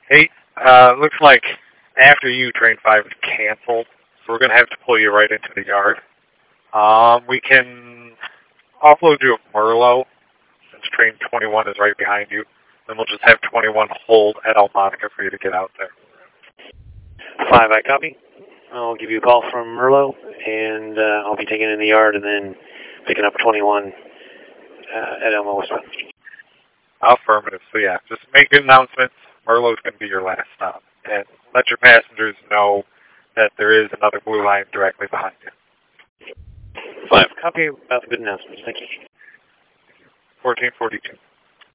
Hey, looks like after you, Train 5 is canceled, so we're going to have to pull you right into the yard. We can offload you at Merlo, since Train 21 is right behind you. Then we'll just have 21 hold at Almonica for you to get out there. 5, I copy. I'll give you a call from Merlo, and I'll be taking in the yard and then picking up 21 at Elmo Westbound. Affirmative. So yeah, just make an announcement. Merlo's going to be your last stop. And let your passengers know that there is another blue line directly behind you. 5, copy. That's a good announcement. Thank you. 1442.